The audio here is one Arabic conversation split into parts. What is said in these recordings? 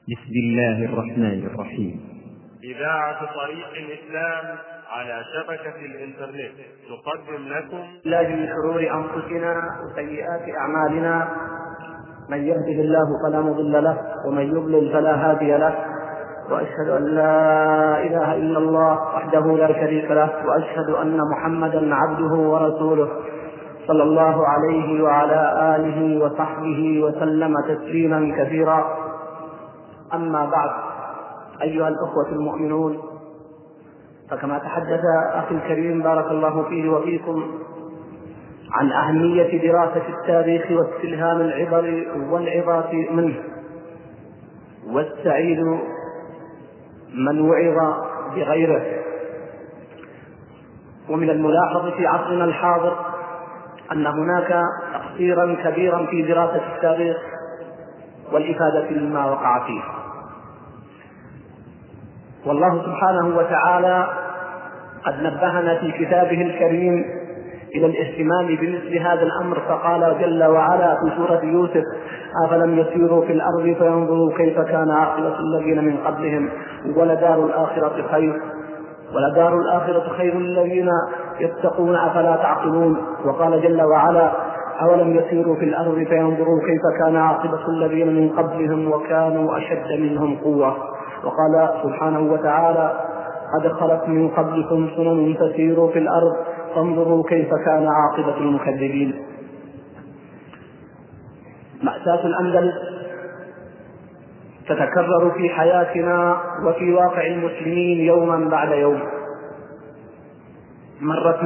بسم الله الرحمن الرحيم. إذاعة طريق الإسلام على شبكة الإنترنت تقدم لكم الله من شرور أنفسنا وسيئات أعمالنا، من يهده الله فلا مضل له ومن يضلل فلا هادي له، وأشهد أن لا إله إلا الله وحده لا شريك له، وأشهد أن محمدا عبده ورسوله صلى الله عليه وعلى آله وصحبه وسلم تسليما كثيرا. أما بعد، أيها الأخوة المؤمنون، فكما تحدث أخي الكريم بارك الله فيه وفيكم عن أهمية دراسة التاريخ واستلهام العبر والعظات منه، والسعيد من وعظ بغيره. ومن الملاحظ في عصرنا الحاضر أن هناك تقصيرا كبيرا في دراسة التاريخ والإفادة مما وقع فيه، والله سبحانه وتعالى قد نبهنا في كتابه الكريم إلى الاهتمام بمثل هذا الأمر، فقال جل وعلا في سورة يوسف: أفلم يسيروا في الأرض فينظروا كيف كان عاقبة الذين من قبلهم ولدار الآخرة خير للذين يتقون أفلا تعقلون. وقال جل وعلا: أولم يسيروا في الأرض فينظروا كيف كان عاقبة الذين من قبلهم وكانوا أشد منهم قوة. وقال سبحانه وتعالى: قد خلت من قبلكم سنن فسيروا في الأرض فانظروا كيف كان عاقبة المكذبين. مأساة الأندلس تتكرر في حياتنا وفي واقع المسلمين يوما بعد يوم. مرت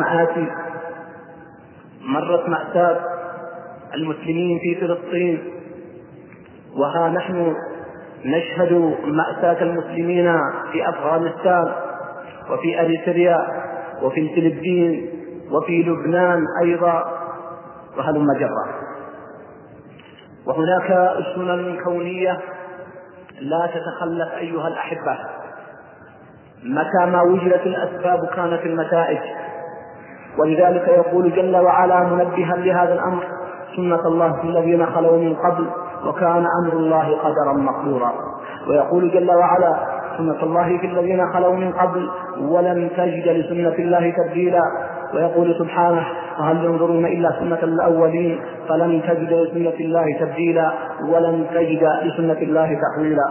مأساة المسلمين في فلسطين، وها نحن نشهد مأساة المسلمين في أفغانستان وفي أريتريا وفي الفلبين وفي لبنان أيضا، وهلم جرا. وهناك سنن كونية لا تتخلف أيها الأحبة، متى ما وجدت الأسباب كانت النتائج. ولذلك يقول جل وعلا منبها لهذا الأمر: سنة الله في الذين خلوا من قبل وكان أمر الله قدرا مقدورا. ويقول جل وعلا: سنة الله في الذين خلوا من قبل ولن تجد لسنة الله تبديلا. ويقول سبحانه: وهل ينظرون إلا سنة الأولين فلن تجد لسنة الله تبديلا ولن تجد لسنة الله تحويلا.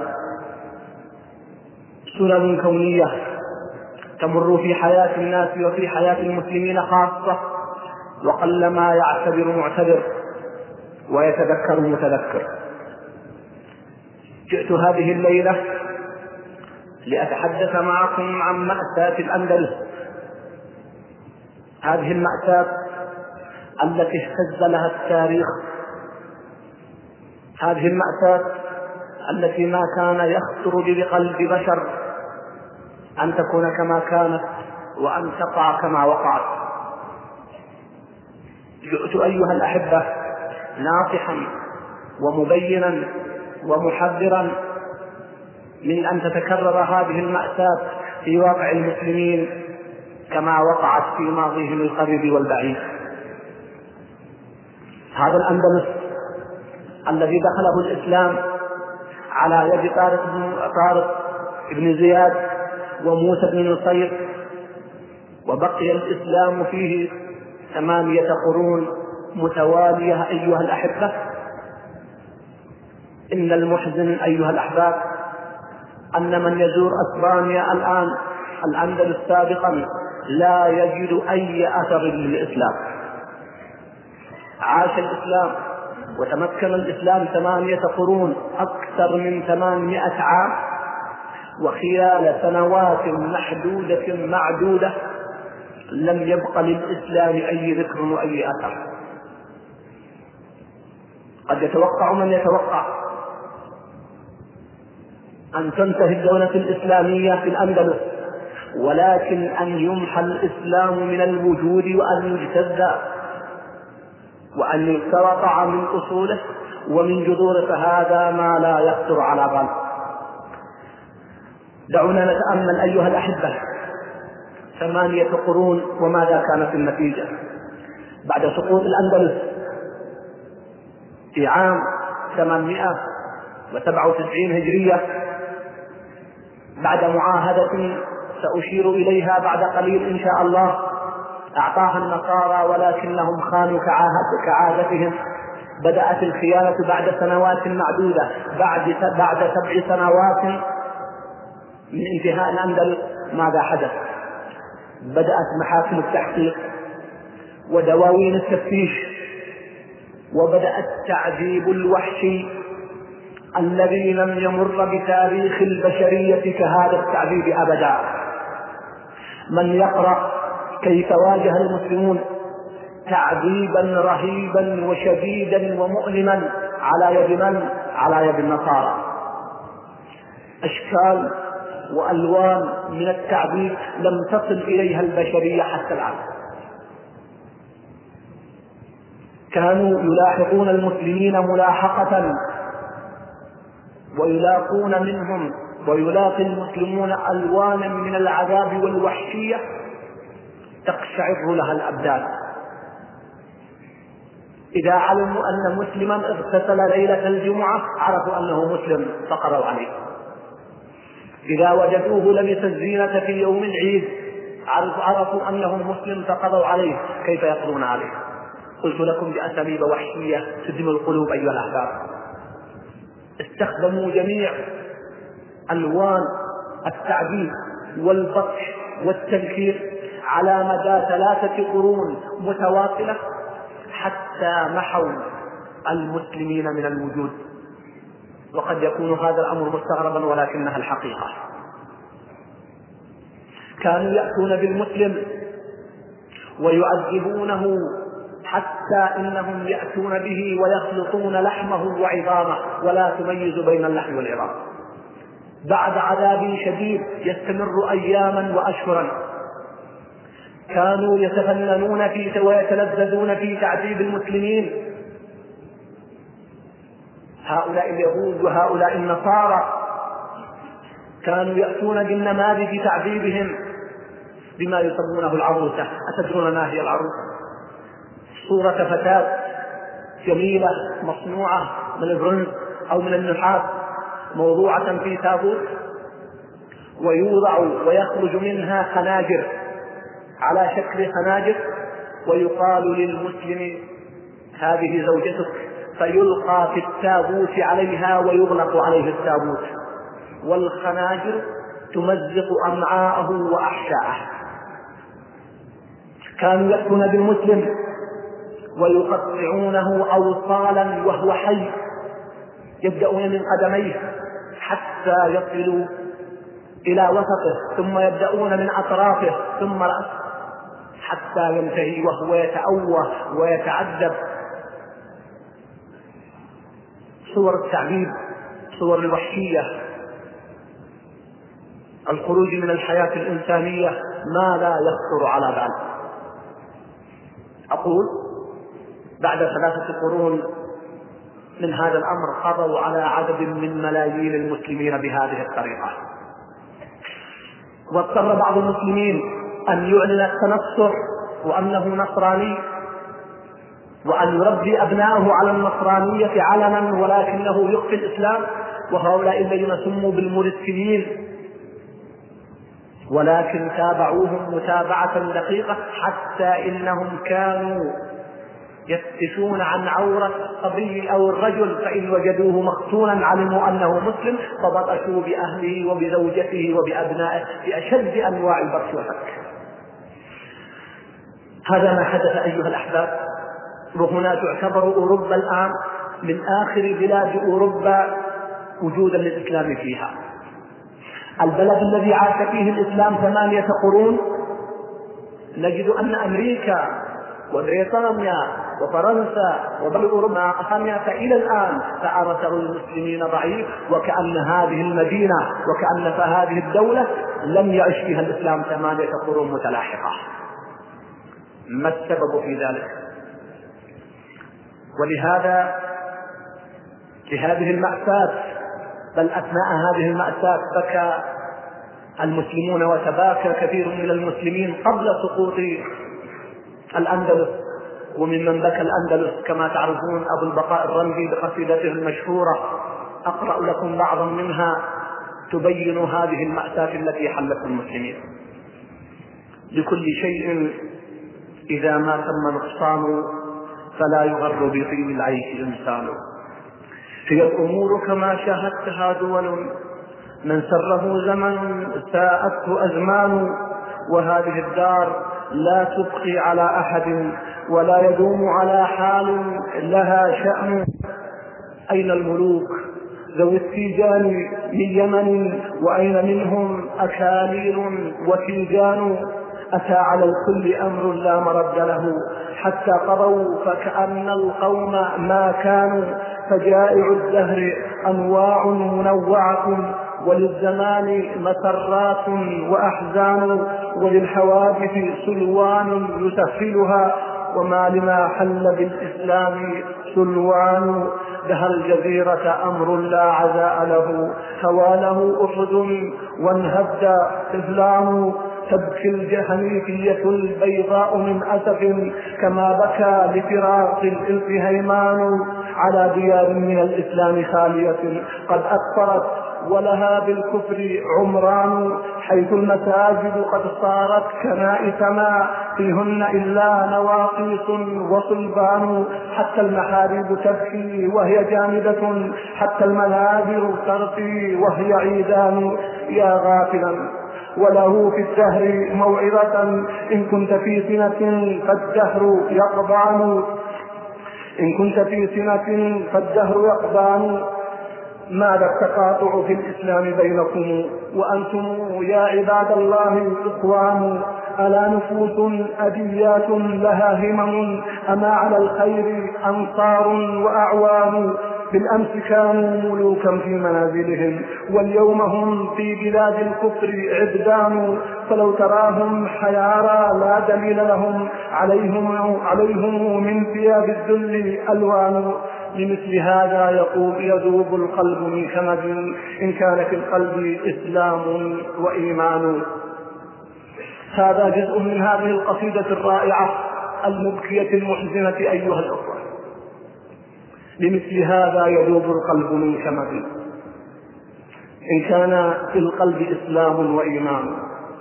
سنن كونية تمر في حياة الناس وفي حياة المسلمين خاصة، وقلما يعتبر معتبر ويتذكر متذكر. جئت هذه الليلة لأتحدث معكم عن مأساة الأندلس، هذه المأساة التي اهتز لها التاريخ، هذه المأساة التي ما كان يخطر بقلب بشر أن تكون كما كانت وأن تقع كما وقعت. جئت أيها الأحبة ناصحا ومبينا ومحذرا من أن تتكرر هذه المأساة في واقع المسلمين كما وقعت في ماضيهم القريب والبعيد. هذا الأندلس الذي دخله الإسلام على يد طارق بن زياد وموسى بن نصير، وبقي الإسلام فيه 8 قرون متوالية أيها الأحبة. إن المحزن أيها الأحباب أن من يزور أسبانيا الآن، الأندلس سابقا، لا يجد أي أثر للإسلام. عاش الإسلام وتمكن الإسلام 8 قرون، أكثر من 800 عام، وخلال سنوات محدودة معدودة لم يبق للإسلام أي ذكر وأي أثر. قد يتوقع من يتوقع أن تنتهي الدولة الإسلامية في الأندلس، ولكن أن يمحى الإسلام من الوجود وأن يجتز وأن يقتطع من أصوله ومن جذوره، فهذا ما لا يخطر على بال. دعونا نتأمل أيها الأحبة 8 قرون وماذا كانت النتيجة. بعد سقوط الأندلس في عام 800 97 هجرية، بعد معاهدة سأشير إليها بعد قليل إن شاء الله، أعطاها النصارى ولكنهم خانوا كعادتهم. بدأت الخيانة بعد سنوات معدودة، بعد 7 سنوات من انتهاء الأندلس. ماذا حدث؟ بدأت محاكم التحقيق ودواوين التفتيش، وبدأ التعذيب الوحشي الذي لم يمر بتاريخ البشرية كهذا التعذيب أبدا. من يقرأ كيف واجه المسلمون تعذيبا رهيبا وشديدا ومؤلما على يد من؟ على يد النصارى. أشكال وألوان من التعذيب لم تصل إليها البشرية حتى الآن. كانوا يلاحقون المسلمين ملاحقة ويلاقون منهم ويلاقي المسلمون ألوانا من العذاب والوحشية تقشعر لها الأبدان. إذا علموا أن مسلما اغتسل ليلة الجمعة عرفوا أنه مسلم فقروا عليه. إذا وجدوه لبس الزينة في يوم العيد عرفوا أنه مسلم فقضوا عليه. كيف يقضون عليه؟ قلت لكم بأساليب وحشية تدم القلوب أيها الأحباب. استخدموا جميع ألوان التعذيب والبطش والتنكير على مدى 3 قرون متواصلة حتى محوا المسلمين من الوجود. وقد يكون هذا الأمر مستغربا ولكنها الحقيقة. كانوا يأتون بالمسلم ويعذبونه حتى إنهم يأتون به ويخلطون لحمه وعظامه ولا تميز بين اللحم والعظام. بعد عذاب شديد يستمر أياما وأشهرا كانوا يتفننون فيه ويتلذذون في تعذيب المسلمين. هؤلاء اليهود وهؤلاء النصارى كانوا يأتون بالنماذج تعذيبهم بما يسمونه العروسة. أتدرون ما هي العروسة؟ صورة فتاة جميلة مصنوعة من البرونز أو من النحاس موضوعة في تابوت ويوضع ويخرج منها خناجر على شكل خناجر، ويقال للمسلم هذه زوجتك، فيلقى في التابوت عليها ويغلق عليه التابوت، والخناجر تمزق أمعاءه وأحشاءه. كانوا يأتون بالمسلم ويقطعونه أوصالا وهو حي، يبدأون من قدميه حتى يصلوا إلى وسطه، ثم يبدأون من أطرافه ثم رأسه حتى ينتهي وهو يتأوه ويتعذب. صور التعذيب، صور الوحشية، الخروج من الحياة الإنسانية ما لا يخطر على بال. أقول بعد 3 قرون من هذا الأمر قضوا على عدد من ملايين المسلمين بهذه الطريقة. واضطر بعض المسلمين أن يعلن التنصر وأنه نصراني وأن يربي أبناءه على النصرانية علنا ولكنه يخفي الإسلام، وهؤلاء الذين سموا بالمرسلين، ولكن تابعوهم متابعة دقيقة حتى إنهم كانوا يفتشون عن عورة الصبي أو الرجل، فإن وجدوه مختونا علموا أنه مسلم فبطشوا بأهله وبزوجته وبأبنائه بأشد أنواع البطش والحك. هذا ما حدث أيها الأحباب. وهنا تعتبر أوروبا الآن من آخر بلاد أوروبا وجودا للإسلام فيها. البلد الذي عاش فيه الإسلام 8 قرون نجد أن أمريكا وبريطانيا وفرنسا وبلد أوروبا أخذت إلى الآن فأرسل المسلمين ضعيف، وكأن هذه المدينة وكأن هذه الدولة لم يعش فيها الإسلام 8 قرون متلاحقة. ما السبب في ذلك؟ ولهذا لهذه المأساة، بل أثناء هذه المأساة بكى المسلمون وتباكى كثير من المسلمين قبل سقوط الأندلس. وممن بكى الأندلس كما تعرفون أبو البقاء الرملي بقصيدته المشهورة أقرأ لكم بعضا منها تبين هذه المأساة التي حلت المسلمين. لكل شيء إذا ما تم نقصان فلا يغر بطيب العيش إنسان. هي الأمور كما شاهدتها دول، من سره زمن ساءته أزمان، وهذه الدار لا تبقي على أحد ولا يدوم على حال لها شأن. أين الملوك ذوي التيجان من يمن، وأين منهم أكاليل وتيجان؟ أتى على الكل أمر لا مرد له حتى قضوا فكأن القوم ما كانوا. فجائع الدهر أنواع منوعة، وللزمان مسرات وأحزان، وللحوادث سلوان يسهلها، وما لما حل بالإسلام سلوان. دهى الجزيرة أمر لا عزاء له، هواله أحد وانهد إسلام. تبكي الجهنيفية البيضاء من أسف، كما بكى لفراق الإلف هيمان. على ديار من الإسلام خالية قد أكثرت، ولها بالكفر عمران، حيث المساجد قد صارت كنائس ما فيهن إلا نواقيس وصلبان. حتى المحاريب تبكي وهي جامدة، حتى المنابر ترقي وهي عيدان. يا غافلا وله في الدهر موعظة، إن كنت في سنة فالدهر يقضان. إن كنت في سنة فالدهر يقضان. ماذا التقاطع في الإسلام بينكم وأنتم يا عباد الله إخوان؟ ألا نفوس أديات لها همم، أما على الخير أنصار وأعوان؟ بالأمس كانوا ملوكا في منازلهم، واليوم هم في بلاد الكفر عبدان. فلو تراهم حيارى لا دليل لهم، عليهم من ثياب الذل ألوان. لمثل هذا يذوب القلب من كمد، إن كان في القلب إسلام وإيمان. هذا جزء من هذه القصيدة الرائعة المبكية المحزنة أيها الأخوة. لمثل هذا يذوب القلب من كمد، إن كان في القلب إسلام وإيمان.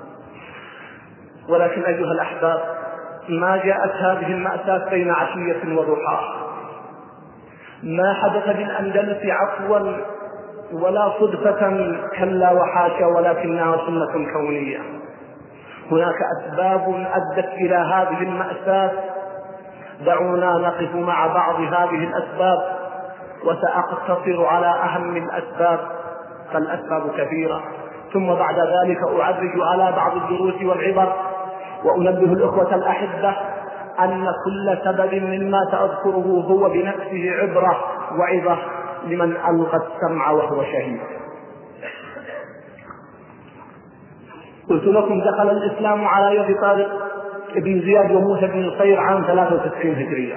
ولكن أيها الأحباب، ما جاءت هذه المأساة بين عشية وضحاها، ما حدث بالأندلس عفوا ولا صدفة، كلا وحاشا، ولكنها سنة كونية. هناك أسباب أدت إلى هذه المأساة. دعونا نقف مع بعض هذه الأسباب، وسأقتصر على أهم الأسباب، فالأسباب كثيرة. ثم بعد ذلك أعرج على بعض الدروس والعبر، وأنبه الأخوة الأحبة أن كل سبب مما سأذكره هو بنفسه عبرة وعظة لمن ألقى السمع وهو شهيد. قلت لكم دخل الإسلام على يد طارق بن زياد وموسى بن نصير عام 93 هجرية،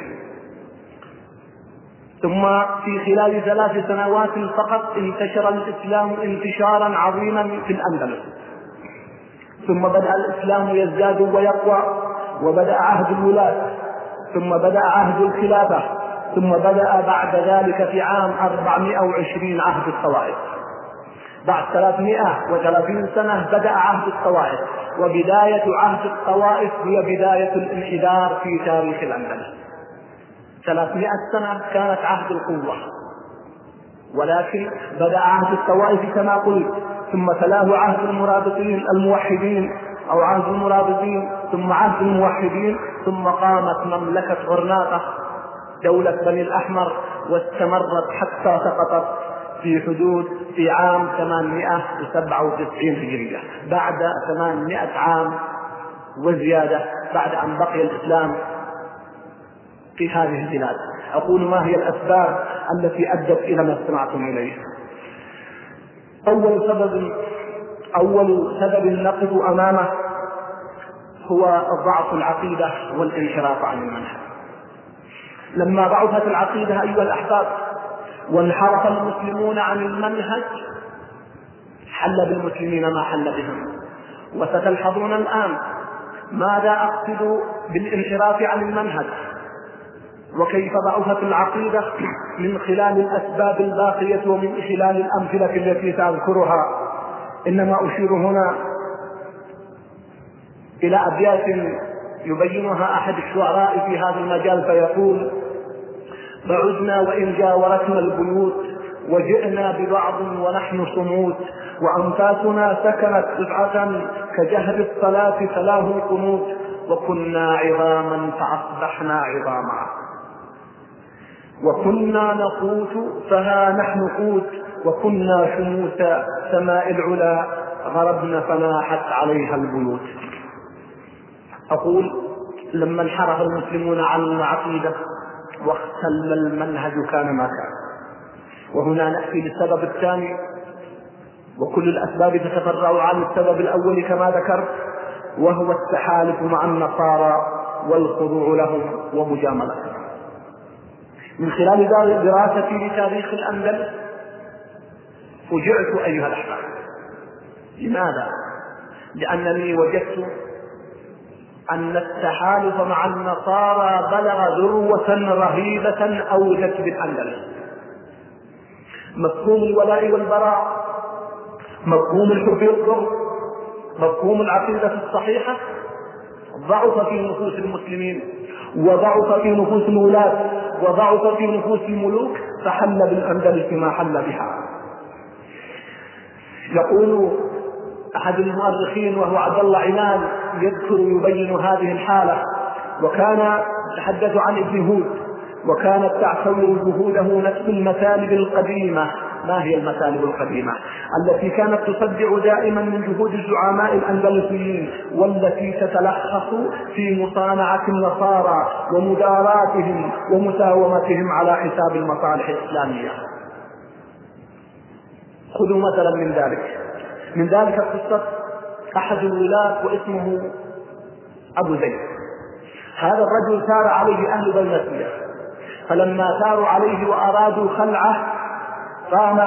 ثم في خلال 3 سنوات فقط انتشر الإسلام انتشارا عظيما في الأندلس. ثم بدأ الإسلام يزداد ويقوى، وبدأ عهد الولاة، ثم بدأ عهد الخلافة، ثم بدأ بعد ذلك في عام 420 عهد الطوائف. بعد 330 سنة بدأ عهد الطوائف، وبداية عهد الطوائف هي بداية الانحدار في تاريخ الأندلس. 300 سنة كانت عهد القوة، ولكن بدأ عهد الطوائف كما قلت، ثم تلاه عهد المرابطين الموحدين أو عهد المرابطين، ثم عهد الموحدين، ثم قامت مملكة غرناطة دولة بني الأحمر، واستمرت حتى سقطت في عام 897 هجرية، بعد 800 عام وزيادة بعد أن بقي الإسلام في هذه البلاد. أقول ما هي الأسباب التي أدت إلى ما استمعتم إليه. أول سبب نقف أمامه هو ضعف العقيدة والانحراف عن المنهج. لما ضعفت العقيدة أيها الأحباب وانحرف المسلمون عن المنهج، حل بالمسلمين ما حل بهم. وستلحظون الآن ماذا أقصد بالانحراف عن المنهج، وكيف ضعفت العقيدة من خلال الأسباب الباقية ومن خلال الأمثلة التي سأذكرها. إنما أشير هنا إلى أبيات يبينها أحد الشعراء في هذا المجال فيقول: بعدنا وإن جاورتنا البيوت وجئنا ببعض ونحن صمود، وأنفاسنا سكنت رفعة كجهر الصلاة تلاه القنوت، وكنا عظاما فأصبحنا عظاما، وكنا نقوت فها نحن قوت، وكنا شموس سماء العلا غربنا فناحت عليها البيوت. أقول: لما انحرف المسلمون عن العقيدة واختل المنهج كان ما كان. وهنا نأتي للسبب الثاني، وكل الأسباب تتفرع عن السبب الأول كما ذكرت، وهو التحالف مع النصارى والخضوع لهم ومجاملتهم. من خلال دراستي لتاريخ الأندلس فجعت أيها الأحباب. لماذا؟ لأنني وجدت أن التحالف مع النصارى بلغ ذروة رهيبة أوجت بالأندلس. مفهوم الولاء والبراء، مفهوم الحب والكره، مفهوم العقيدة الصحيحة ضعف في نفوس المسلمين، وضعف في نفوس الولاة، وضعف في نفوس الملوك، فحل بالأندلس ما حل بها. يقول أحد المؤرخين وهو عبد الله عنان يذكر يبين هذه الحالة، وكان يتحدث عن ابن هود، وكانت تعتبر جهوده نفس المثالب القديمة. ما هي المثالب القديمة؟ التي كانت تصدع دائما من جهود الزعماء الأندلسيين، والتي تتلخص في مصانعة النصارى ومداراتهم ومساومتهم على حساب المصالح الإسلامية. خذوا مثلا من ذلك قصة أحد الولاة واسمه أبو زيد. هذا الرجل سار عليه أهل بلدته، فلما ساروا عليه وأرادوا خلعه قام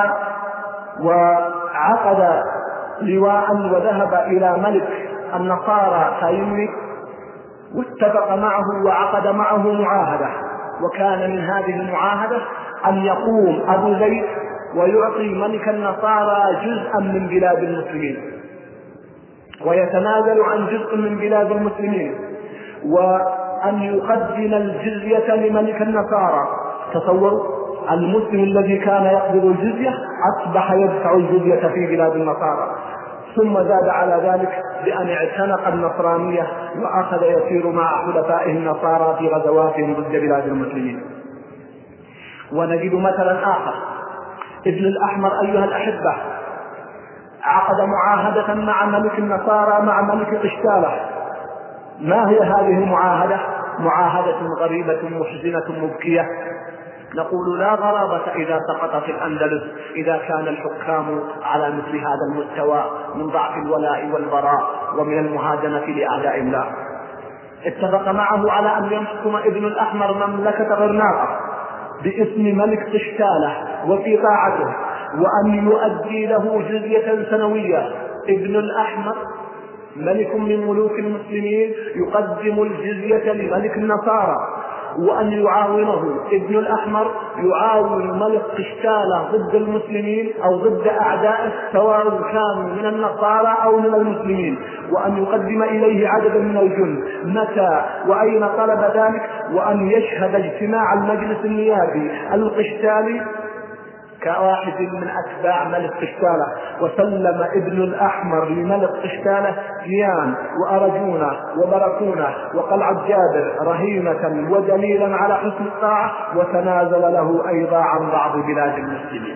وعقد لواء وذهب إلى ملك النصارى تايمري واتفق معه وعقد معه معاهدة، وكان من هذه المعاهدة أن يقوم أبو زيد ويعطي ملك النصارى جزءا من بلاد المسلمين، ويتنازل عن جزء من بلاد المسلمين، وأن يقدم الجزية لملك النصارى. تصوروا، المسلم الذي كان يقبض الجزية أصبح يدفع الجزية في بلاد النصارى. ثم زاد على ذلك بأن اعتنق النصرانية وأخذ يسير مع حلفائه النصارى في غزواتهم ضد بلاد المسلمين. ونجد مثلا آخر، ابن الأحمر أيها الأحبة عقد معاهدة مع ملك النصارى مع ملك قشتالة. ما هي هذه المعاهدة؟ معاهدة غريبة محزنة مبكية. نقول لا غرابة إذا سقطت الأندلس إذا كان الحكام على مثل هذا المستوى من ضعف الولاء والبراء ومن المهاجمة لأعداء الله. اتفق معه على أن يحكم ابن الأحمر مملكة غرناطة باسم ملك قشتالة وفي طاعته، وأن يؤدي له جزية سنوية. ابن الأحمر ملك من ملوك المسلمين يقدم الجزية لملك النصارى، وأن يعاونه ابن الأحمر يعاون ملك قشتالة ضد المسلمين أو ضد أعدائه سواء كانوا من النصارى أو من المسلمين، وأن يقدم إليه عددا من الجند متى وأين طلب ذلك، وأن يشهد اجتماع المجلس النيابي القشتالي كواحد من أتباع ملك قشتالة. وسلم ابن الأحمر لملك قشتالة جيان وأرجونة وبركونة وقلعة جابر رهينة ودليلا على حسن الطاعة، وتنازل له أيضا عن بعض بلاد المسلمين.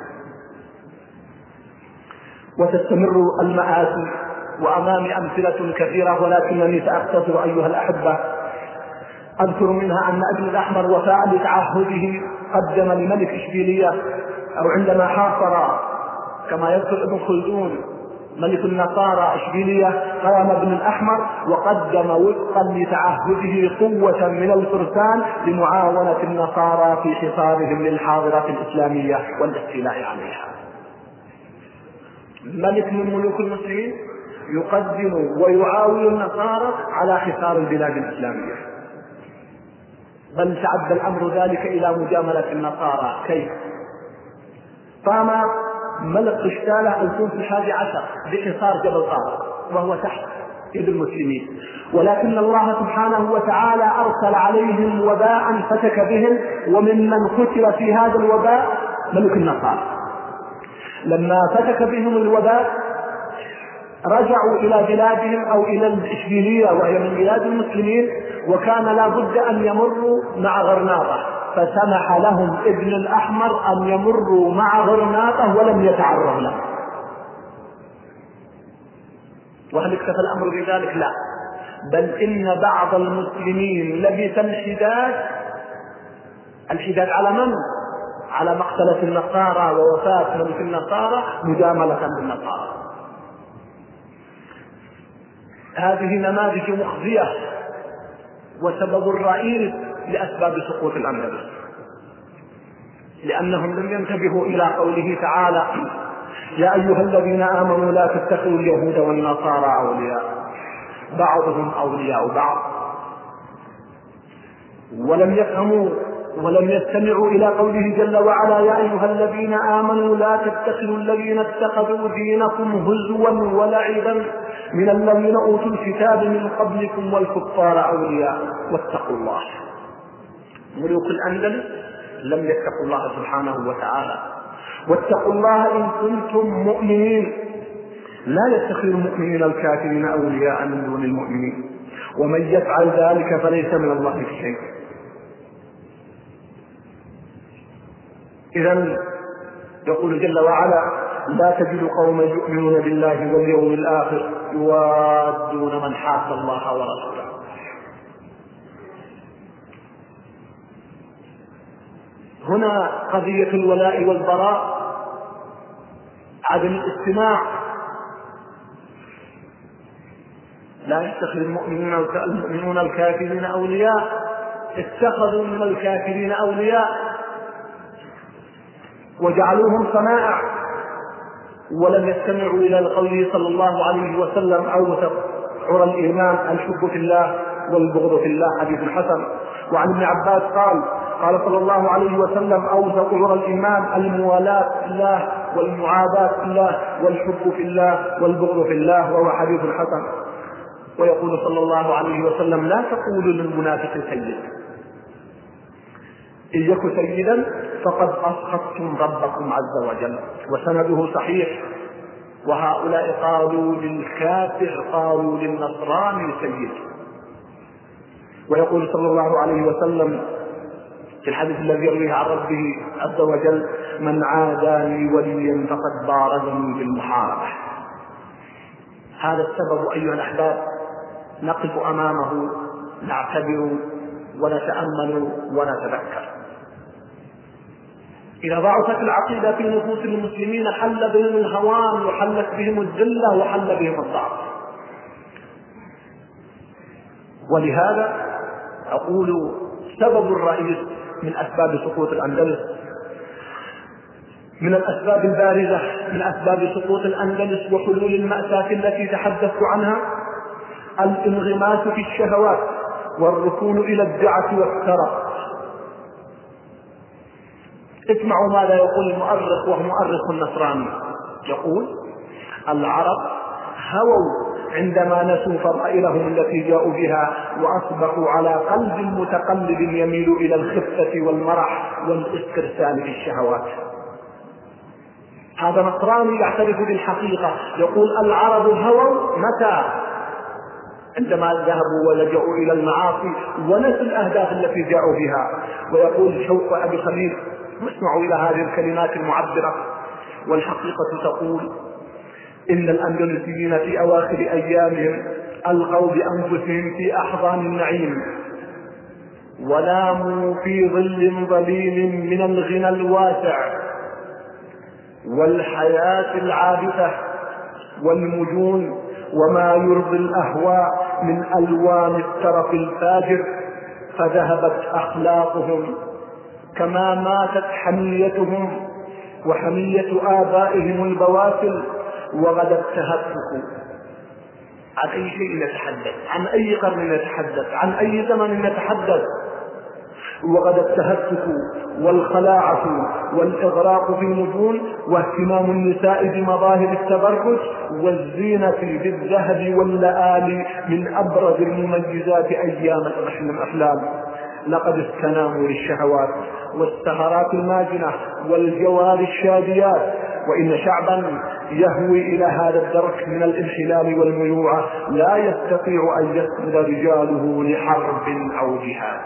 وتستمر المآسي وأمامي أمثلة كثيرة، ولكنني سأقتصر أيها الأحبة. أذكر منها أن ابن الأحمر وفاء لتعهده قدم لملك إشبيلية، أو عندما حاصر كما يذكر ابن خلدون ملك النصارى إشبيلية، قام ابن الأحمر وقدم وفقا لتعهده قوة من الفرسان لمعاونة النصارى في حصارهم للحاضرة الإسلامية والاستيلاء عليها. ملك من ملوك المسلمين يقدم ويعاون النصارى على حصار البلاد الإسلامية. بل تعدى الأمر ذلك إلى مجاملة النصارى. كيف؟ قام ملك قشتالة 2011 بحصار جبل طارق وهو تحت يد المسلمين، ولكن الله سبحانه وتعالى أرسل عليهم وباء فتك بهم، وممن قتل في هذا الوباء ملك النصارى. لما فتك بهم الوباء رجعوا إلى بلادهم أو إلى الإشبيلية وهي من بلاد المسلمين، وكان لا بد أن يمروا مع غرناطة، فسمح لهم ابن الأحمر أن يمروا مع غرناطة ولم يتعرض له. وهل اكتفى الأمر بذلك؟ لا، بل إن بعض المسلمين لبس الحداد على من؟ على مقتلة النصارى ووفاة ملك النصارى مجاملة بالنصارى. هذه نماذج مخزية وسبب رئيس لأسباب سقوط الأندلس، لأنهم لم ينتبهوا إلى قوله تعالى: يا أيها الذين آمنوا لا تتخذوا اليهود والنصارى أولياء بعضهم أولياء بعض. ولم يفهموا ولم يستمعوا إلى قوله جل وعلا: يا أيها الذين آمنوا لا تتخذوا الذين اتخذوا دينكم هزوا ولعبا من الذين أوتوا الكتاب من قبلكم والكفار أولياء واتقوا الله. ملوك الأندلس لم يتقوا الله سبحانه وتعالى. واتقوا الله إن كنتم مؤمنين. لا يتخذ المؤمنين الكافرين أولياء من دون المؤمنين، ومن يفعل ذلك فليس من الله في شيء. إذن يقول جل وعلا: لا تجد قوما يؤمنون بالله واليوم الآخر يوادون من حاد الله ورسوله. هنا قضية الولاء والبراء، عدم الاستماع. لا يتخذ المؤمنون الكافرين أولياء، اتخذوا من الكافرين أولياء وجعلوهم صنائع، ولم يستمعوا إلى القول صلى الله عليه وسلم: أوثق عرى الإيمان الحب في الله والبغض في الله، حديث حسن. وعن ابن عباس قال صلى الله عليه وسلم: أوثق عرى الإيمان الموالاة في الله والمعاداة في الله والحب في الله والبغض في الله، وهو حديث حسن. ويقول صلى الله عليه وسلم: لا تقولوا للمنافق سيد، إن يك سيدا فقد أسخطتم ربكم عز وجل. وسنده صحيح. وهؤلاء قالوا للكافر، قالوا للنصراني سيد. ويقول صلى الله عليه وسلم في الحديث الذي يرويه عن ربه عز وجل: من عاداني وليا فقد بارزني بالمحاربة. هذا السبب أيها الأحباب نقف أمامه، نعتبر ونتأمل ونتذكر. إذا ضعفت العقيدة في نفوس المسلمين حل بهم الهوان وحلت بهم الذلة وحل بهم الضعف. ولهذا أقول سبب الرئيس من أسباب سقوط الأندلس، من الأسباب البارزة من أسباب سقوط الأندلس وحلول المأساة التي تحدثت عنها الانغماس في الشهوات والركون إلى الدعة والثرى. اسمعوا ماذا يقول المؤرخ وهو مؤرخ نصراني، يقول: العرب هووا عندما نسوا فضائلهم التي جاءوا بها، وأصبحوا على قلب متقلب يميل إلى الخفة والمرح والاسترسال في الشهوات. هذا نصراني يعترف بالحقيقة، يقول: العرب هووا متى؟ عندما ذهبوا ولجأوا إلى المعاصي ونسوا الأهداف التي جاءوا بها. ويقول شوق أبي خليل: اسمعوا إلى هذه الكلمات المعبرة: والحقيقة تقول إن الأندلسيين في أواخر أيامهم ألقوا بأنفسهم في أحضان النعيم، وناموا في ظل ظليل من الغنى الواسع والحياة العابثة والمجون وما يرضي الأهواء من ألوان الترف الفاجر، فذهبت أخلاقهم كما ماتت حميتهم وحمية آبائهم البواسل، وغدا التهفك. عن أي شيء نتحدث؟ عن أي قرن نتحدث؟ عن أي زمن نتحدث؟ وغدا التهتك والخلاعة والإغراق في النجوم، واهتمام النساء بمظاهر التبرج والزينة بالذهب واللآلي من أبرز المميزات أيام الأحلام. لقد استناموا للشهوات والسهرات الماجنة والجوار الشاديات، وإن شعبا يهوي إلى هذا الدرك من الانحلال والميوعة لا يستطيع أن يسند رجاله لحرب أو جهاد.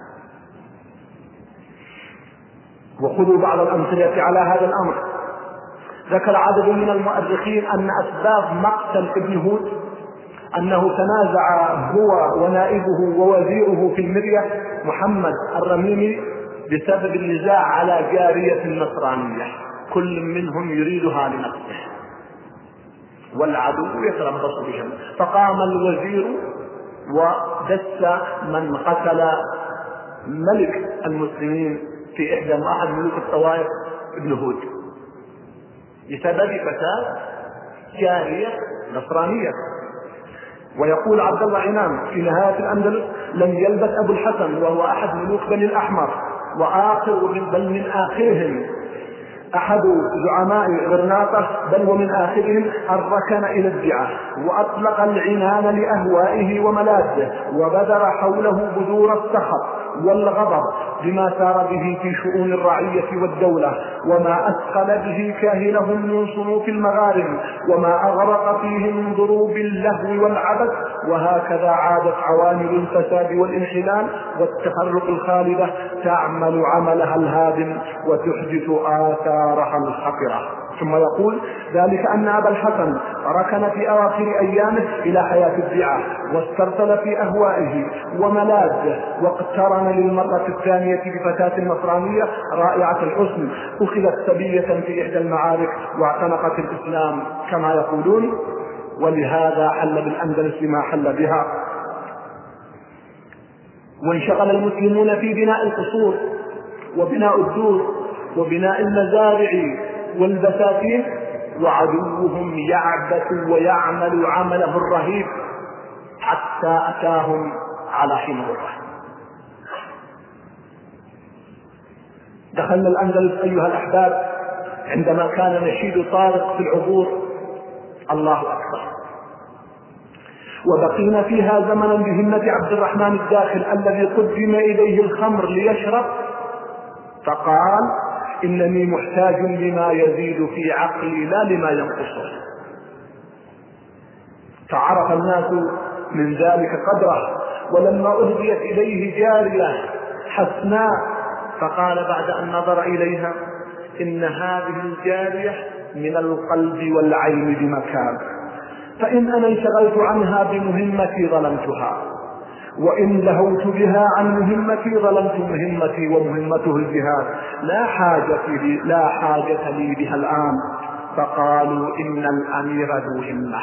وخذوا بعض الأمثلة على هذا الأمر. ذكر عدد من المؤرخين أن أسباب مقتل ابن هود أنه تنازع هو ونائبه ووزيره في المرية محمد الرميمي بسبب النزاع على جارية نصرانية، كل منهم يريدها لنفسه والعدو يتربص بهم، فقام الوزير ودس من قتل ملك المسلمين في إحدى أحد ملوك الطوائف ابن هود بسبب فساد جارية نصرانية. ويقول عبد الله عنان في نهاية الأندلس: لم يلبث أبو الحسن وهو أحد ملوك بني الأحمر بل من آخرهم أحد زعماء غرناطة، بل ومن آخرهم الركن إلى الدعاء، وأطلق العنان لأهوائه وملاذه، وبذر حوله بذور السخط والغضب بما سار به في شؤون الرعية والدولة، وما أثقل به كاهلهم من صنوف المغارم، وما أغرق فيه من ضروب اللهو والعبث. وهكذا عادت عوامل الفساد والانحلال والتفرق الخالدة تعمل عملها الهادم وتحدث آثارها الخطرة. ثم يقول: ذلك أن أبا الحسن ركن في أواخر أيامه إلى حياة الدعاء، واسترسل في أهوائه وملاذه، واقترن للمرة الثانية بفتاة نصرانية رائعة الحسن أخذت سبية في إحدى المعارك واعتنقت الإسلام كما يقولون، ولهذا حل بالأندلس بما حل بها. وانشغل المسلمون في بناء القصور وبناء الدور وبناء المزارع والبساتين، وعدوهم يعبث ويعمل عمله الرهيب حتى أتاهم على حين الرحم. دخلنا الأندلس أيها الأحباب عندما كان نشيد طارق في العبور الله أكبر، وبقينا فيها زمنا بهمة عبد الرحمن الداخل الذي قدم إليه الخمر ليشرب، فقال: إنني محتاج لما يزيد في عقلي لا لما ينقصه. فعرف الناس من ذلك قدره، ولما أهديت إليه جارية حسناء فقال بعد أن نظر إليها: إن هذه الجارية من القلب والعين بمكان، فإن أنا انشغلت عنها بمهمتي ظلمتها، وإن لهوت بها عن مهمتي ظلمت مهمتي ومهمته الجهاد، لا حاجة لي بها الآن. فقالوا: إن الأمير ذو همة.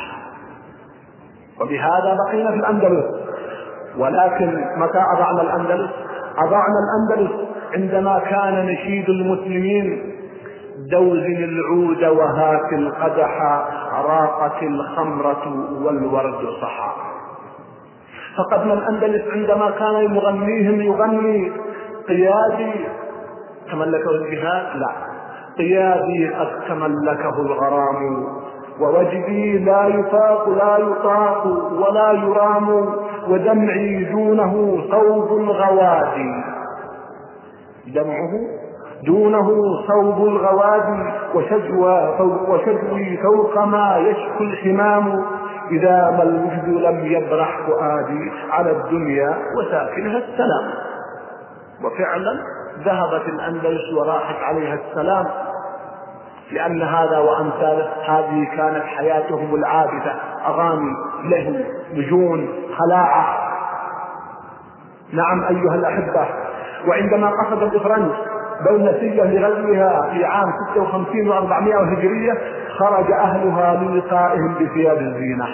وبهذا بقينا في الأندلس. ولكن متى أضعنا الأندلس؟ أضعنا الأندلس عندما كان نشيد المسلمين: دوزن العود وهات القدح، راقت الخمرة والورد صحا. فقدنا الأندلس عندما كان مغنيهم يغني: قيادي تملكه الجهاد، لا، قيادي قد تملكه الغرام، ووجدي لا يفاق لا يطاق ولا يرام، ودمعي دونه صوب الغوادي، دمعه دونه صوب الغوادي، وشجوي فوق ما يشكو الحمام، إذا ما الوجد لم يبرح فؤادي على الدنيا وساكنها السلام. وفعلا ذهبت الأندلس وراحت عليها السلام، لأن هذا وأمثاله هذه كانت حياتهم العابثة: أغاني، لهو، نجوم، خلاعة. نعم أيها الأحبة. وعندما قصدت فرنسا بولنسية لغزوها في عام 56 و400 هجرية، خرج أهلها للقائهم بثياب الزينة.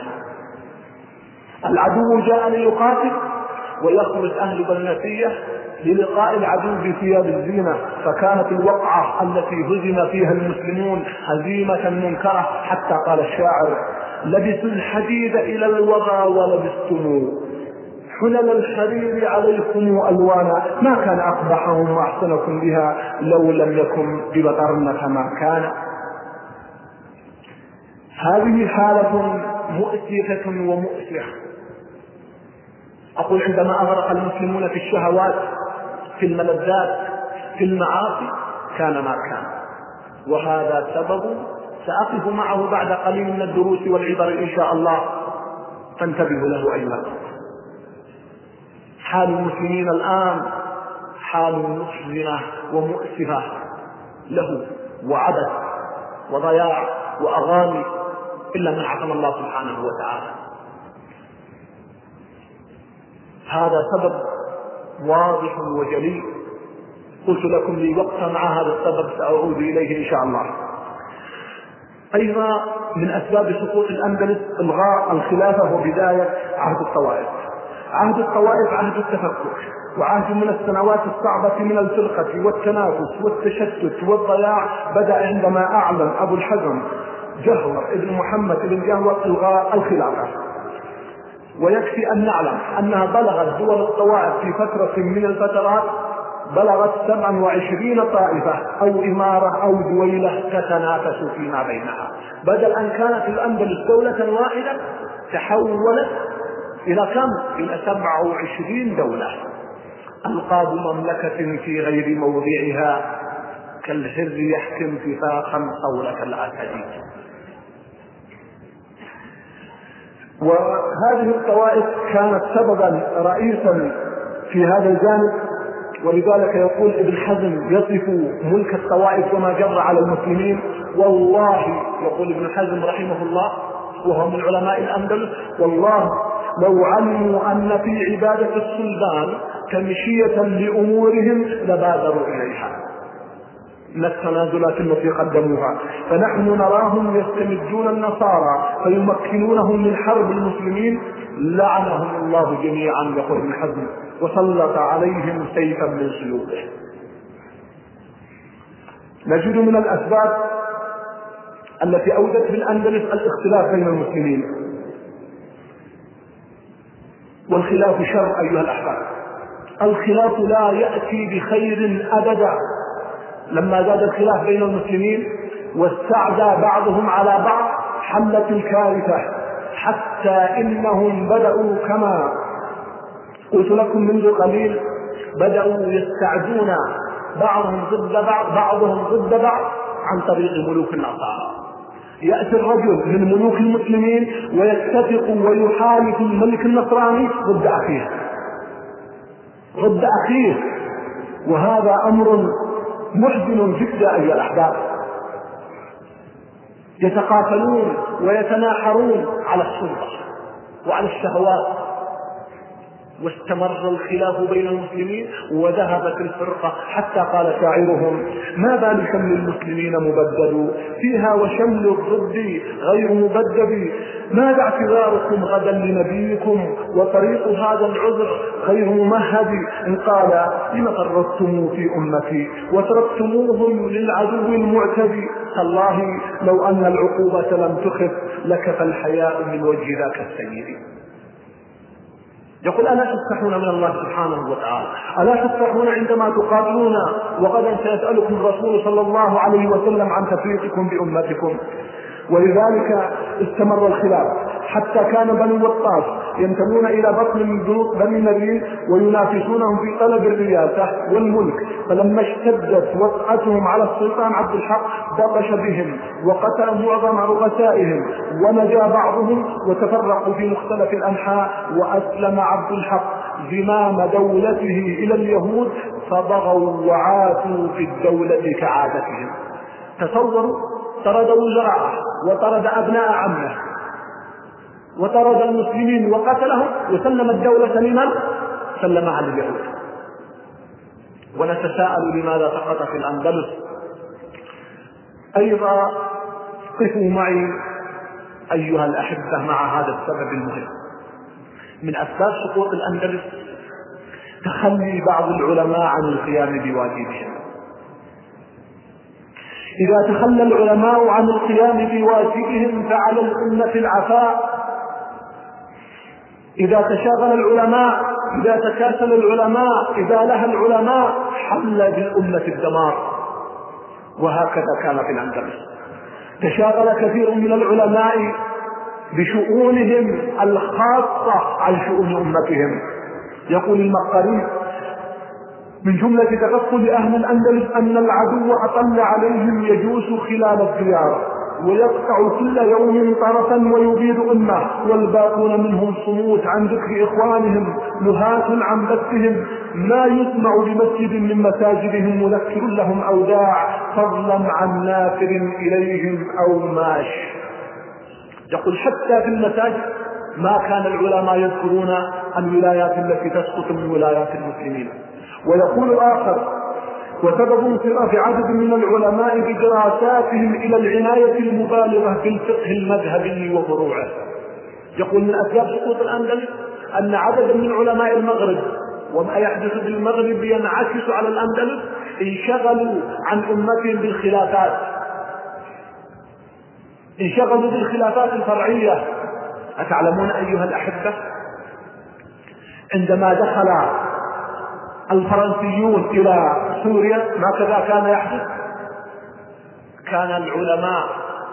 العدو جاء ليقاتل، ويخرج أهل بولنسية للقاء العدو بثياب الزينة. فكانت الوقعة التي هزم فيها المسلمون هزيمة منكرة، حتى قال الشاعر: لبسوا الحديد إلى الوغى ولبستم حلل الحرير عليكم ألوانا ما كان أقبحهم وأحسنكم بها لو لم يكن ببطرنة ما كان. هذه حالة مؤسفة ومؤسفة. أقول عندما أغرق المسلمون في الشهوات في الملذات في المعاصي كان ما كان، وهذا سبب سأقف معه بعد قليل من الدروس والعبر إن شاء الله، فانتبهوا له أيها الأخوة. حال المسلمين الآن حال محزنة ومؤسفة، له وعبث وضياع وأغاني إلا من عصم الله سبحانه وتعالى. هذا سبب واضح وجلي، قلت لكم لي وقتا مع هذا السبب سأعود إليه إن شاء الله. أيضا من أسباب سقوط الأندلس إلغاء الخلافة وبداية عهد الطوائف. عهد الطوائف عهد التفكك، وعهد من السنوات الصعبة من الفرقة والتنافس والتشتت والضياع بدأ عندما أعلن أبو الحزم جهور ابن محمد ابن جهور إلغاء الخلافة. ويكفي أن نعلم أنها بلغت دول الطوائف في فترة من الفترات بلغت 27 طائفة أو إمارة أو دويلة تتنافس فيما بينها، بدل أن كانت الأندلس دولة واحدة تحولت إلى كم؟ إلى 27 دولة. ألقاب مملكة في غير موضعها كالهر يحكم ففاخا قولة الأسد. وهذه الطوائف كانت سببا رئيسا في هذا الجانب، ولذلك يقول ابن حزم يصف ملك الطوائف وما جر على المسلمين: والله، يقول ابن حزم رحمه الله وهو من علماء الأندلس، والله لو علموا أن في عبادة السلطان تمشية لأمورهم لبادروا إليها من التنازلات التي قدموها، فنحن نراهم يستمدون النصارى فيمكنونهم من حرب المسلمين لعنهم الله جميعا، يقول ابن حزم، وسلط عليهم سيفا من سيوفه. نجد من الأسباب التي أودت في الأندلس الاختلاف بين المسلمين، والخلاف شر أيها الأحباب. الخلاف لا يأتي بخير أبدا. لما زاد الخلاف بين المسلمين واستعدى بعضهم على بعض حلت الكارثة، حتى إنهم بدأوا كما قلت لكم منذ قليل بدأوا يستعدون بعضهم ضد بعض عن طريق ملوك النصارى. يأتي الرجل من ملوك المسلمين ويتفق ويحالف الملك النصراني ضد أخيه، وهذا أمر محزن جدا أيها الأحباب. يتقاتلون ويتناحرون على السلطة وعلى الشهوات، واستمر الخلاف بين المسلمين وذهبت الفرقة، حتى قال شاعرهم: ما بال شمل المسلمين مبدد فيها وشمل الضد غير مبدد، ماذا اعتذاركم غدا لنبيكم وطريق هذا العذر غير ممهد، إن قال لم فرطتم في أمتي وتركتموهم للعدو المعتدي، تالله لو أن العقوبة لم تخف لكفى الحياء من وجه ذاك السيد. يقول: ألا تستحون من الله سبحانه وتعالى؟ ألا تستحون عندما تقاتلون وغدا سيسألكم الرسول صلى الله عليه وسلم عن تفريقكم بأمتكم؟ ولذلك استمر الخلاف حتى كان بنو وطاس ينتمون إلى بطن من جنود بني نذير وينافسونهم في طلب الرياسة والملك، فلما اشتدت وطأتهم على السلطان عبد الحق بطش بهم وقتل معظم رؤسائهم ونجا بعضهم وتفرقوا في مختلف الأنحاء، وأسلم عبد الحق زمام دولته إلى اليهود فبغوا وعاتوا في الدولة كعادتهم. تصوروا، طرد وزراءه وطرد أبناء عمه وطرد المسلمين وقتلهم وسلم الدولة لمن؟ سلمها لليهود. ونتساءل لماذا سقط في الأندلس. أيضا قفوا معي أيها الأحبة مع هذا السبب المهم. من أسباب سقوط الأندلس تخلي بعض العلماء عن القيام بواجبهم. إذا تخلى العلماء عن القيام بواجبهم فعلى الأمة العفاء، إذا تشاغل العلماء، إذا تكاسل العلماء، إذا لهى العلماء، حل بالأمة الدمار. وهكذا كان في الأندلس. تشاغل كثير من العلماء بشؤونهم الخاصة عن شؤون أمتهم. يقول المقري: من جملة تغفل أهل الأندلس أن العدو أطل عليهم يجوس خلال الديار ويقطع كل يوم طرفا ويبيد أمة، والباقون منهم صمود عن ذكر إخوانهم نهاة عن بثهم، ما يسمع بمسجد من مساجدهم مذكر لهم أوداع، فضلا عن نافر إليهم أو ماش. يقول حتى في المساجد ما كان العلماء يذكرون الولايات التي تسقط من ولايات المسلمين. ويقول آخر: وسبب انصراف عدد من العلماء بدراساتهم إلى العناية المبالغة في الفقه المذهبي وفروعه. يقول من أسباب سقوط الأندلس أن عدد من علماء المغرب وما يحدث بالمغرب ينعكس على الأندلس انشغلوا عن أمتهم بالخلافات، انشغلوا بالخلافات الفرعية. أتعلمون أيها الأحبة عندما دخل الفرنسيون إلى سوريا ما كذا كان يحدث؟ كان العلماء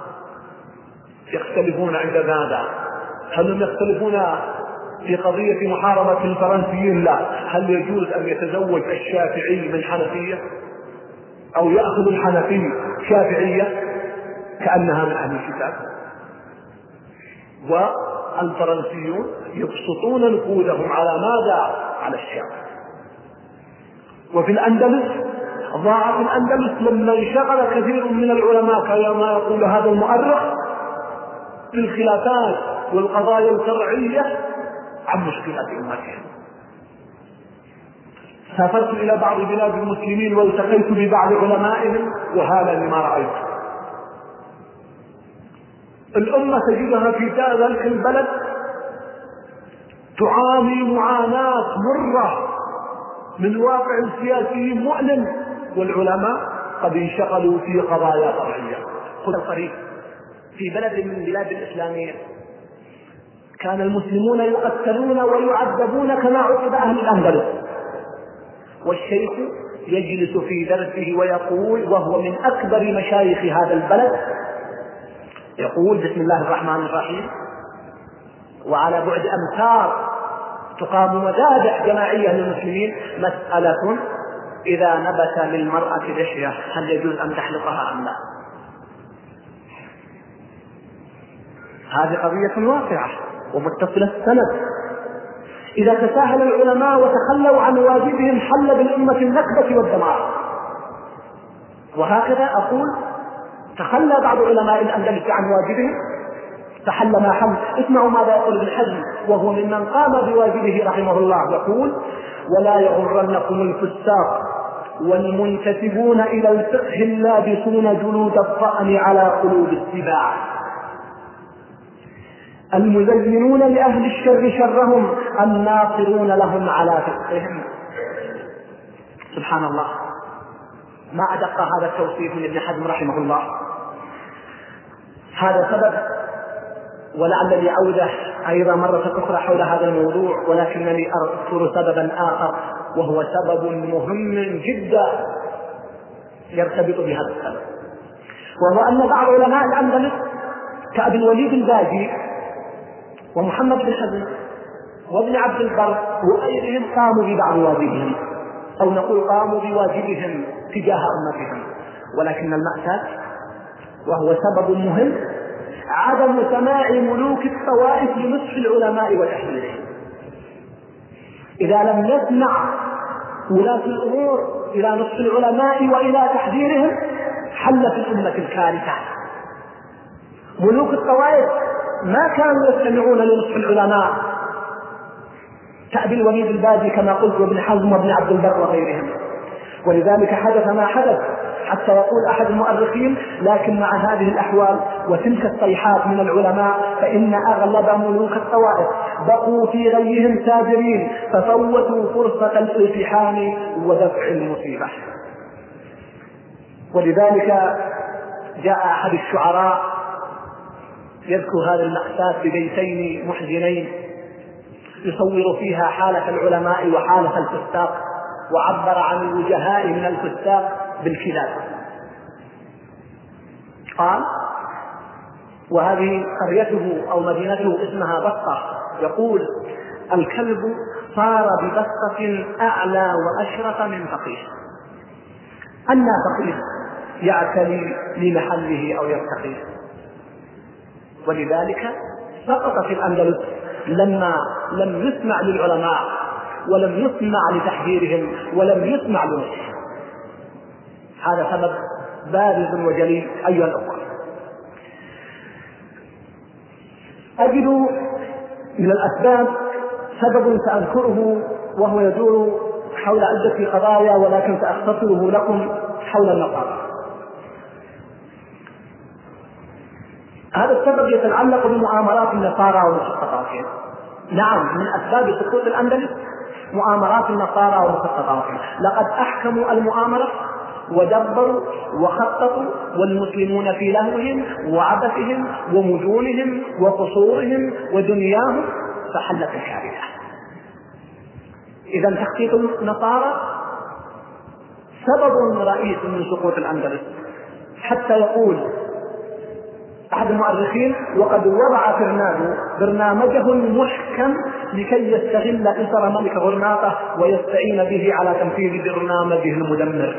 يختلفون عند ماذا؟ هل هم يختلفون في قضية محاربة الفرنسيين؟ لا. هل يجوز أن يتزوج الشافعي من حنفية أو يأخذ الحنفي شافعية كأنها من أهل الكتاب؟ والفرنسيون يبسطون نفوذهم على ماذا؟ على الشام. وفي الأندلس ضاع في الأندلس لما انشغل كثير من العلماء كما يقول هذا المؤرخ في الخلافات والقضايا الفرعية عن مشكلات أمتهم. سافرت إلى بعض بلاد المسلمين والتقيت ببعض علمائهم وهذا لما رأيت. الأمة تجدها في ذلك البلد تعاني معاناة مرة من واقع سياسي مؤلم، والعلماء قد انشغلوا في قضايا فرعية. خذ القريب في بلد من البلاد الإسلامية كان المسلمون يقتلون ويعذبون كما عذب أهل الأندلس، والشيخ يجلس في درسه ويقول وهو من أكبر مشايخ هذا البلد، يقول: بسم الله الرحمن الرحيم، وعلى بعد أمتار تقام مذابح جماعية للمسلمين، مسألة إذا نبت للمرأة دشية هل يجوز أن تحلقها أم لا؟ هذه قضية واقعة ومتصلة السند. إذا تساهل العلماء وتخلوا عن واجبهم حل بالأمة النكبة والدمار. وهكذا أقول تخلى بعض علماء الأندلس عن واجبهم فحل ما حل. اسمعوا ماذا يقول ابن حزم وهو ممن قام بواجبه رحمه الله، يقول: ولا يغرنكم الفساق والمنتسبون إلى الفقه اللابسون جلود الضأن على قلوب السباع، المزينون لأهل الشر شرهم الناصرون لهم على فقههم. سبحان الله، ما أدق هذا التوصيف من ابن حزم رحمه الله. هذا سبب، ولعلني أوضح أيضا مرة أخرى حول هذا الموضوع، ولكنني أذكر سببا آخر وهو سبب مهم جدا يرتبط بهذا السبب، وهو أن بعض علماء الأندلس كأبي الوليد الباجي ومحمد بن حزم وابن عبد البر وغيرهم قاموا ببعض واجبهم، أو نقول قاموا بواجبهم تجاه أمتهم، ولكن المأساة وهو سبب مهم عدم سماع ملوك الطوائف لنصح العلماء وتحذيرهم. إذا لم يسمع ولاة الأمور إلى نصح العلماء وإلى تحذيرهم حلت الأمة الكارثة. ملوك الطوائف ما كانوا يستمعون لنصح العلماء كأبي الوليد الباجي كما قلت وابن حزم وابن عبد البر وغيرهم، ولذلك حدث ما حدث. حتى يقول أحد المؤرخين: لكن مع هذه الأحوال وتلك الصيحات من العلماء فإن أغلب ملوك الطوائف بقوا في غيهم سادرين ففوتوا فرصة الالتحام ودفع المصيبة. ولذلك جاء أحد الشعراء يذكر هذه المأساة ببيتين محزنين، يصور فيها حالة العلماء وحالة الفساق، وعبر عن الوجهاء من الفساق بالكلاب. قال: وهذه قريته أو مدينته اسمها بسطة، يقول: الكلب صار ببسطة أعلى وأشرف من فقيه. أن فقيه يعتلي لمحله أو يرتقيه. ولذلك سقط في الأندلس لما لم يسمع للعلماء ولم يسمع لتحذيرهم ولم يسمع لنصحهم. هذا سبب بارز وجلي أيها الأخوة. أجد من الأسباب سبب سأذكره وهو يدور حول عدة قضايا، ولكن سأختصره لكم حول النصارى. هذا السبب يتعلق بمؤامرات النصارى ومخططاتهم. نعم، من أسباب سقوط الأندلس مؤامرات النصارى ومخططاتهم. لقد أحكموا المؤامرة ودبروا وخططوا، والمسلمون في لهوهم وعبثهم ومجونهم وقصورهم ودنياهم، فحلت الكارثة. إذا تخطيط النصارى سبب رئيس من سقوط الأندلس، حتى يقول أحد المؤرخين: وقد وضع فرناندو برنامجه المحكم لكي يستغل إثر ملك غرناطة ويستعين به على تنفيذ برنامجه المدمر.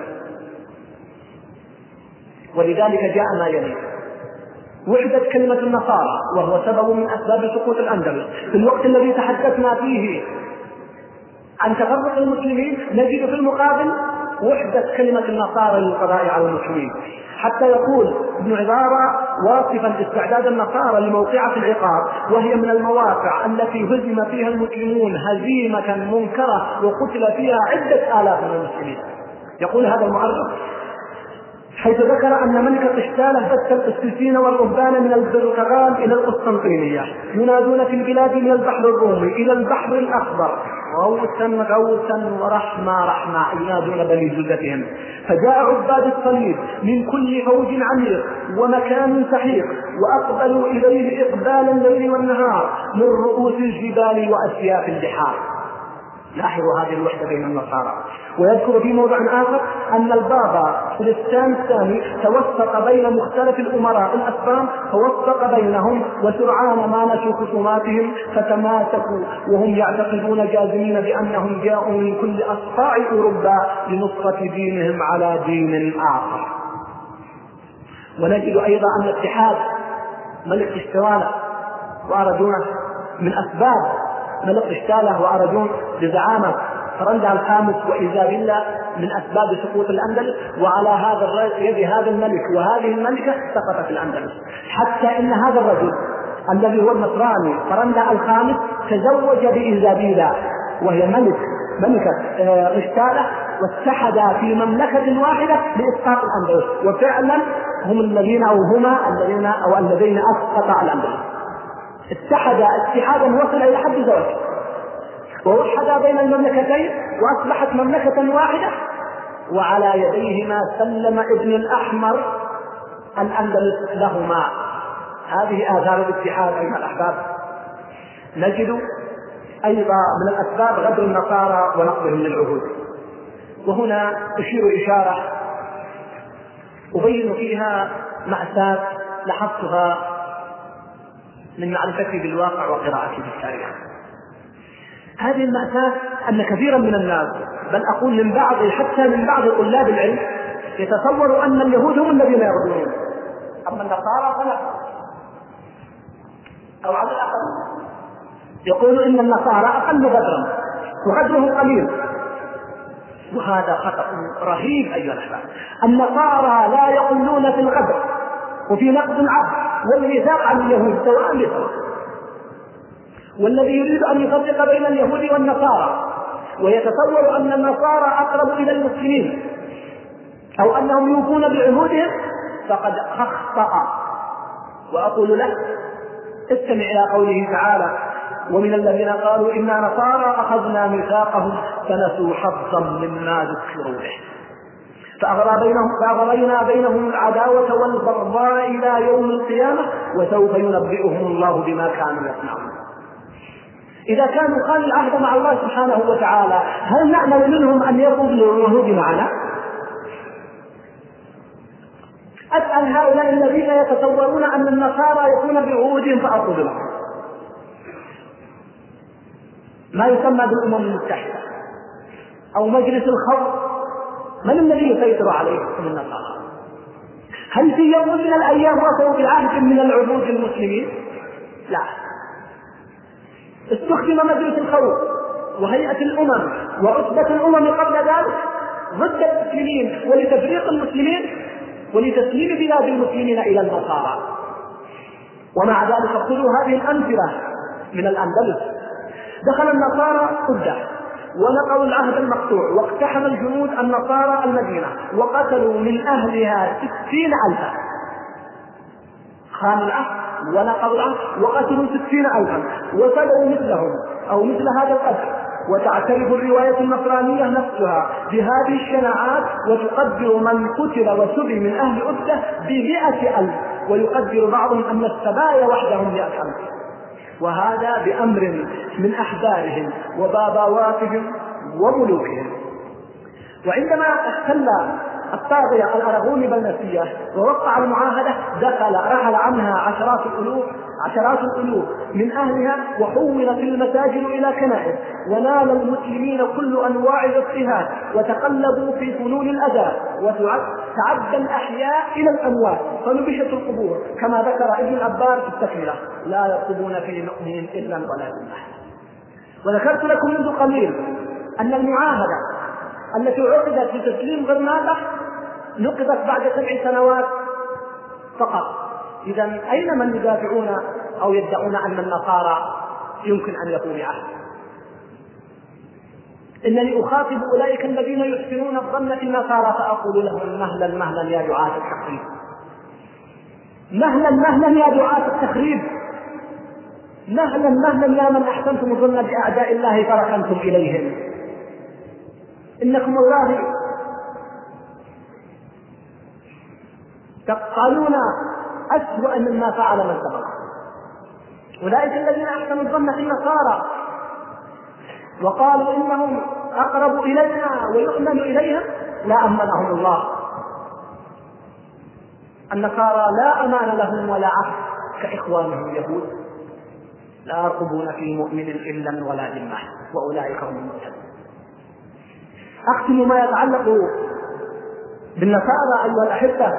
ولذلك جاء ما يلي: وحدة كلمة النصارى، وهو سبب من أسباب سقوط الأندلس. في الوقت الذي تحدثنا فيه عن تفرق المسلمين، نجد في المقابل وحدة كلمة النصارى للقضاء على المسلمين، حتى يقول ابن عبارة واصفا استعداد النصارى لموقعة العقاب، وهي من المواقع التي هزم فيها المسلمون هزيمة منكرة وقتل فيها عدة آلاف من المسلمين. يقول هذا المؤرخ حيث ذكر أن ملك قشتالة بث القسيسين والرهبان من البرتغال إلى القسطنطينية ينادون في البلاد من البحر الرومي إلى البحر الأخضر غوثا غوثا ورحمة رحمة، ينادون بني جلدتهم. فجاء عباد الصليب من كل فوج عميق ومكان سحيق، وأقبلوا إليه إقبال الليل والنهار من رؤوس الجبال وأسياف البحار. لاحظوا هذه الوحدة بين النصارى. ويذكر في موضع آخر أن البابا فلسطين الثاني توسط بين مختلف الأمراء الأسبان، فوسط بينهم، وسرعان ما نشوا خصوماتهم فتماسكوا وهم يعتقدون جازمين بأنهم جاءوا من كل أصقاع أوروبا لنصرة دينهم على دين آخر. ونجد أيضا أن اتحاد ملك قشتالة وأرجونه من أسباب ملك قشتالة وأرجون بزعامة فرندا الخامس وإيزابيلا من أسباب سقوط الأندلس. وعلى هذا يد هذا الملك وهذه الملكة سقطت الأندلس، حتى إن هذا الرجل الذي هو النصراني فرندا الخامس تزوج بإيزابيلا وهي ملكة قشتالة، واتحدا في مملكة واحدة لإسقاط الأندلس. وفعلا هم الذين أو هما الذين أسقطا الأندلس. اتحدا اتحادا وصل إلى حد زواج، ووحدا بين المملكتين وأصبحت مملكة واحدة، وعلى يديهما سلم ابن الأحمر الأندلس لهما. هذه آثار الاتحاد أيها الأحباب. نجد أيضا من الأسباب غدر النصارى ونقضهم للعهود. وهنا أشير إشارة أبين فيها مأساة لاحظتها من معرفتي بالواقع وقراءتي بالتاريخ. هذه المأساة أن كثيرا من الناس، بل أقول من بعض حتى من بعض طلاب العلم، يتصور أن اليهود هم الذين يغدرون، أما النصارى فلا، أو على الأقل يقول إن النصارى أقل غدرا وغدرهم قليل. وهذا خطأ رهيب أيها الأحباب. النصارى لا يقولون في الغدر وفي نقد العبد والميثاق عن اليهود سواء بسواء. والذي يريد أن يفرق بين اليهود والنصارى ويتصور أن النصارى أقرب إلى المسلمين أو أنهم يوفون بعهودهم فقد أخطأ. وأقول له استمع إلى قوله تعالى: ومن الذين قالوا إنا نصارى أخذنا ميثاقهم فنسوا حظا مما ذكروا به فأغرينا بينهم العداوة والبغضاء إلى يوم القيامة وسوف ينبئهم الله بما كانوا يصنعون. إذا كانوا خانوا العهد مع الله سبحانه وتعالى هل نأمل منهم أن يرضوا بالعهود معنا؟ أسأل هؤلاء الذين يتصورون أن النصارى يكون بعهودهم فأرضوا لهم ما يسمى بالأمم المتحدة أو مجلس الخوف، من الذي يسيطر عليه من النصارى؟ هل في يوم من الأيام وصلوا بالعهد من العهود المسلمين؟ لا. استخدم مجلس الخوف وهيئة الأمم وعصبة الأمم قبل ذلك ضد المسلمين ولتفريق المسلمين ولتسليم بلاد المسلمين إلى النصارى. ومع ذلك خذوا هذه الأمثلة من الأندلس، دخل النصارى قدة ونقضوا العهد المقطوع واقتحم الجنود النصارى المدينة وقتلوا من أهلها 60,000. خانوا العهد ونقضوا العهد وقتلوا 60,000 وسلوا مثلهم أو مثل هذا القتل. وتعترف الرواية النصرانية نفسها بهذه الشناعات وتقدر من قتل وسبي من أهل أبدة ب100,000، ويقدر بعضهم أن السبايا وحدهم 100,000، وهذا بأمر من أحبارهم وبابواتهم وملوكهم. وعندما احتل الطاغية الأراغوني بالنسية ووقع المعاهدة رحل عنها عشرات الألوف من أهلها وحولت المساجد إلى كنائس، ونال المسلمين كل أنواع الاضطهاد وتقلبوا في فنون الأداء، وتعدى الأحياء إلى الأموات فنبشت القبور كما ذكر ابن العبار في التكملة: لا يرقبون في مؤمن إلا ولا ذمة. وذكرت لكم منذ قليل أن المعاهدة التي عقدت بتسليم غرناطة نقضت بعد 7 سنوات فقط. إذن أين من يدافعون أو يدعون أن النصارى يمكن أن يكون بعهد؟ إنني أخاطب أولئك الذين يحسنون الظن في النصارى فأقول لهم: مهلا مهلا يا دعاة التخريب، مهلا مهلا يا دعاة التخريب، مهلا مهلا يا من أحسنتم الظن بأعداء الله فركنتم إليهم. إنكم والله تقالون أسوأ مما فعل من سبق. أولئك الذين أحسنوا الظن في النصارى وقالوا إنهم أقرب إلينا ويؤمن إليهم لا أمنهم الله. النصارى لا أمان لهم ولا عهد كإخوانهم اليهود، لا يرقبون في مؤمن إلا ولا ذمة، وأولئك هم المهتدون. أختم ما يتعلق بالنصارى أيها الأحبة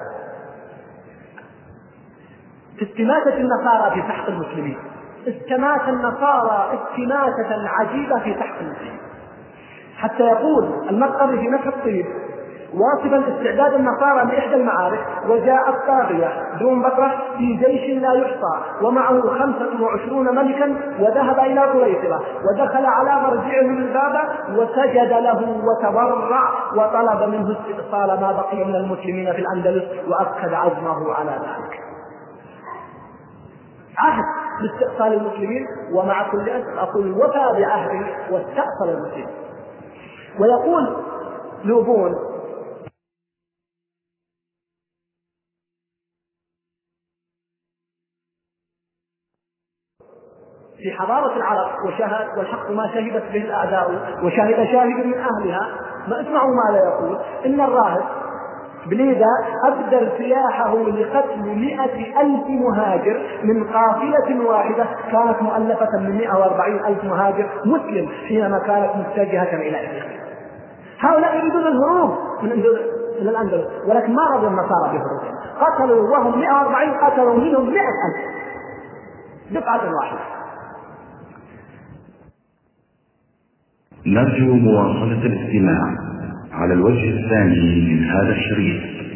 في استماتة النصارى في سحق المسلمين. استمات النصارى استماتة عجيبة في سحق المسلمين، حتى يقول المقري في نفس الطيب واصفا استعداد النصارى لإحدى المعارك: وجاء الطاغية دون بكرة في جيش لا يحصى ومعه 25 ملكا، وذهب إلى قريظة ودخل على مرجعه الباب وسجد له وتضرع وطلب منه استئصال ما بقي من المسلمين في الأندلس، وأكد عزمه على ذلك. عهد باستئصال المسلمين، ومع كل أسف أقول وفى بعهده واستأصل المسلمين. ويقول لوبون في حضارة العرب وشهد والحق ما شهدت به الأعداء وشهد شاهد من أهلها، ما اسمعوا ما لا يقول: إن الراهب بليدا أبدل سلاحه لقتل 100,000 مهاجر من قافلة واحدة كانت مؤلفة من 140,000 مهاجر مسلم حينما كانت متجهة إلى إفريقيا. هؤلاء يريدون الهروب من الأندلس، ولكن ما رضي النصارى بهروبهم، قتلوا وهم 140 قتلوا منهم 100,000 دفعة واحدة. نرجو مواصلة الاستماع على الوجه الثاني من هذا الشريط.